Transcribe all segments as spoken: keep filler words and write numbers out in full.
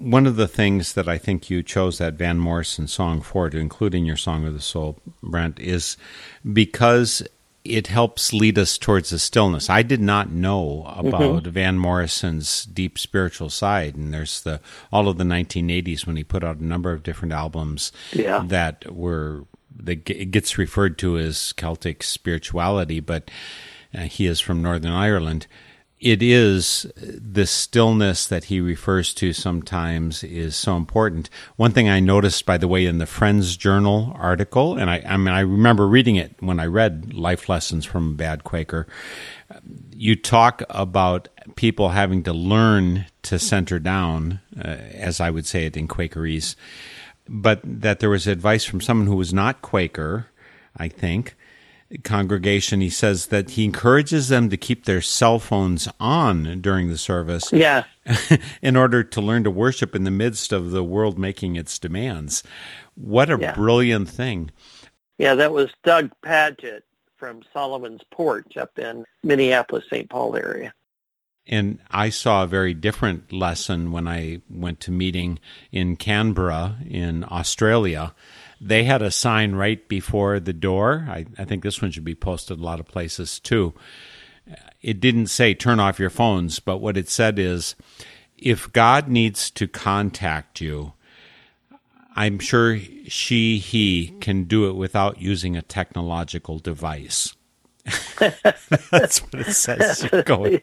one of the things that I think you chose that Van Morrison song for, to include in your Song of the Soul, Brent, is because it helps lead us towards the stillness. I did not know about mm-hmm. Van Morrison's deep spiritual side, and there's the all of the nineteen eighties when he put out a number of different albums yeah. that were that it gets referred to as Celtic spirituality, but uh, he is from Northern Ireland. It is the stillness that he refers to sometimes is so important. One thing I noticed, by the way, in the Friends Journal article, and I, I mean, I remember reading it when I read Life Lessons from a Bad Quaker, you talk about people having to learn to center down, uh, as I would say it in Quakerese, but that there was advice from someone who was not Quaker, I think, congregation. He says that he encourages them to keep their cell phones on during the service yeah. in order to learn to worship in the midst of the world making its demands. What a yeah. brilliant thing. Yeah, that was Doug Padgett from Solomon's Porch up in Minneapolis, Saint Paul area. And I saw a very different lesson when I went to meeting in Canberra in Australia. They had a sign right before the door. I, I think this one should be posted a lot of places too. It didn't say turn off your phones, but what it said is, if God needs to contact you, I'm sure she, he can do it without using a technological device. That's what it says. Going.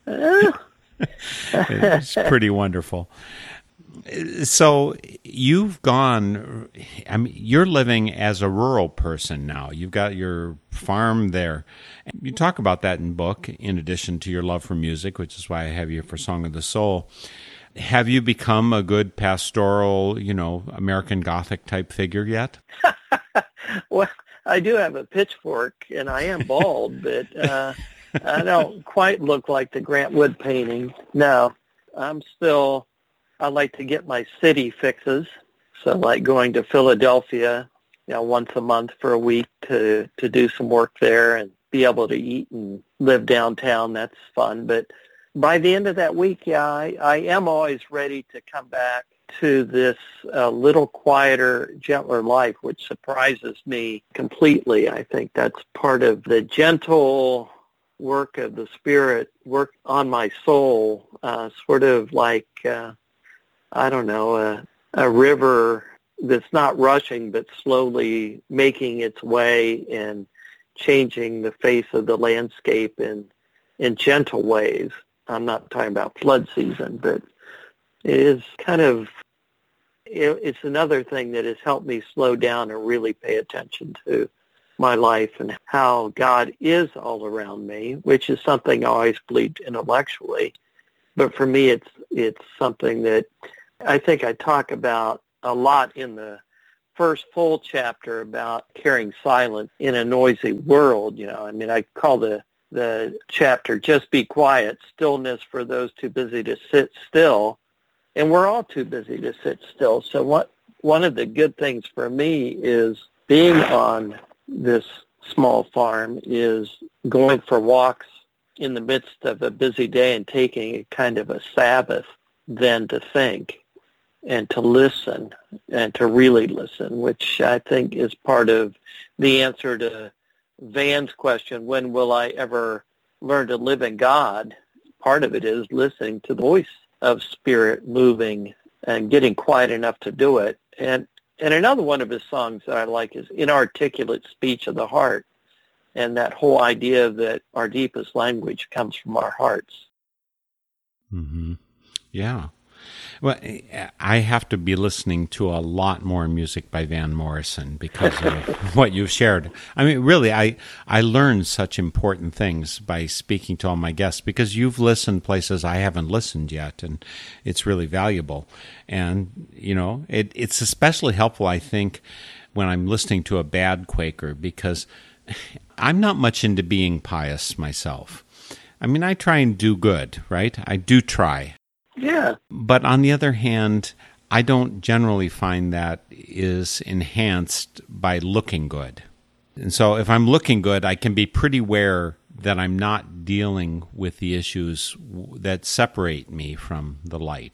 It's pretty wonderful. So you've gone, I mean, you're living as a rural person now. You've got your farm there. You talk about that in book, in addition to your love for music, which is why I have you for Song of the Soul. Have you become a good pastoral, you know, American Gothic type figure yet? Well, I do have a pitchfork, and I am bald, but uh, I don't quite look like the Grant Wood painting. No, I'm still... I like to get my city fixes, so like going to Philadelphia, you know, once a month for a week to, to do some work there and be able to eat and live downtown. That's fun. But by the end of that week, yeah, I, I am always ready to come back to this uh, little quieter, gentler life, which surprises me completely. I think that's part of the gentle work of the Spirit, work on my soul, uh, sort of like... Uh, I don't know, a, a river that's not rushing but slowly making its way and changing the face of the landscape in, in gentle ways. I'm not talking about flood season, but it is kind of, it, it's another thing that has helped me slow down and really pay attention to my life and how God is all around me, which is something I always believed intellectually. But for me, it's it's something that I think I talk about a lot in the first full chapter about carrying silence in a noisy world. You know, I mean, I call the the chapter "Just Be Quiet," stillness for those too busy to sit still, and we're all too busy to sit still. So what? One of the good things for me is being on this small farm is going for walks in the midst of a busy day and taking a kind of a Sabbath then to think and to listen and to really listen, which I think is part of the answer to Van's question, when will I ever learn to live in God? Part of it is listening to the voice of Spirit moving and getting quiet enough to do it. And and another one of his songs that I like is Inarticulate Speech of the Heart, and that whole idea that our deepest language comes from our hearts. Mm-hmm. Yeah. Well, I have to be listening to a lot more music by Van Morrison because of what you've shared. I mean, really, I, I learned such important things by speaking to all my guests because you've listened places I haven't listened yet, and it's really valuable. And, you know, it, it's especially helpful, I think, when I'm listening to a bad Quaker because I'm not much into being pious myself. I mean, I try and do good, right? I do try. Yeah. But on the other hand, I don't generally find that is enhanced by looking good. And so if I'm looking good, I can be pretty aware that I'm not dealing with the issues that separate me from the light.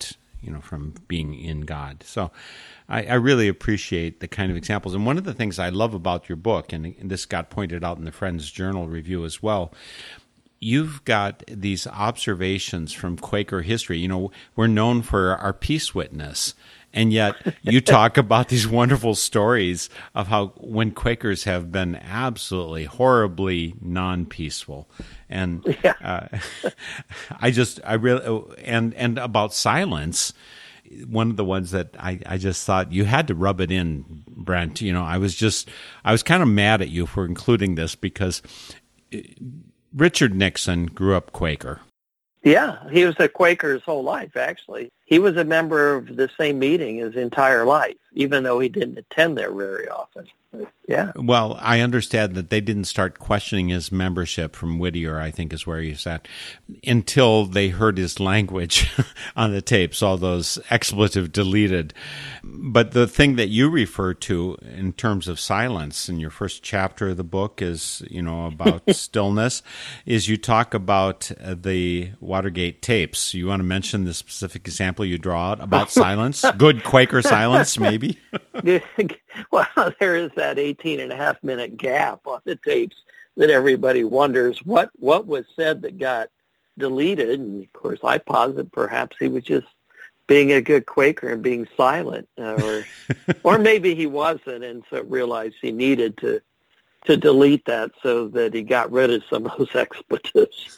you know, from being in God. So I, I really appreciate the kind of examples. And one of the things I love about your book, and, and this got pointed out in the Friends Journal review as well, you've got these observations from Quaker history. You know, we're known for our peace witness, and yet you talk about these wonderful stories of how when Quakers have been absolutely horribly non-peaceful. And yeah. uh, I just, I really, and, and about silence, one of the ones that I, I just thought you had to rub it in, Brent. You know, I was just, I was kind of mad at you for including this because Richard Nixon grew up Quaker. Yeah, he was a Quaker his whole life, actually. He was a member of the same meeting his entire life, even though he didn't attend there very often. Yeah. Well, I understand that they didn't start questioning his membership from Whittier, I think is where he's at, until they heard his language on the tapes, all those expletive deleted. But the thing that you refer to in terms of silence in your first chapter of the book is, you know, about stillness, is you talk about the Watergate tapes. You want to mention the specific example you draw out about silence? Good Quaker silence, maybe? Well, there is that eighteen and a half minute gap on the tapes that everybody wonders what, what was said that got deleted. And, of course, I posit perhaps he was just being a good Quaker and being silent. Or or maybe he wasn't and so realized he needed to, to delete that so that he got rid of some of those expletives.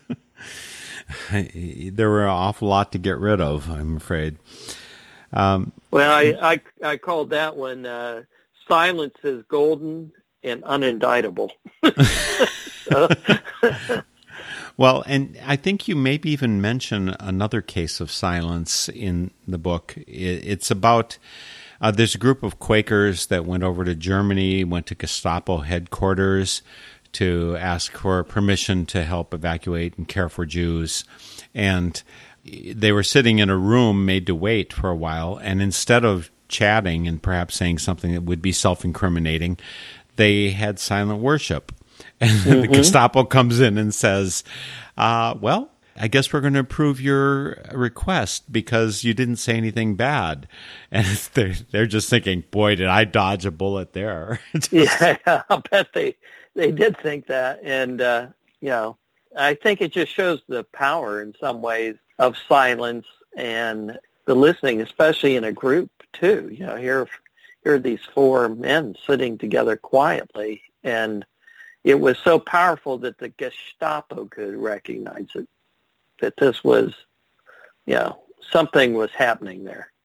There were an awful lot to get rid of, I'm afraid. Um, well, I, I I called that one uh, "Silence is Golden and Unindictable." so. Well, and I think you maybe even mention another case of silence in the book. It's about uh, there's a group of Quakers that went over to Germany, went to Gestapo headquarters to ask for permission to help evacuate and care for Jews, and they were sitting in a room made to wait for a while, and instead of chatting and perhaps saying something that would be self-incriminating, they had silent worship. And mm-hmm. the Gestapo comes in and says, uh, well, I guess we're going to approve your request because you didn't say anything bad. And they're, they're just thinking, boy, did I dodge a bullet there. just... Yeah, I'll bet they, they did think that. And, uh, you know, I think it just shows the power in some ways of silence and the listening, especially in a group too. You know, here, here are these four men sitting together quietly, and it was so powerful that the Gestapo could recognize it, that this was, you know, something was happening there.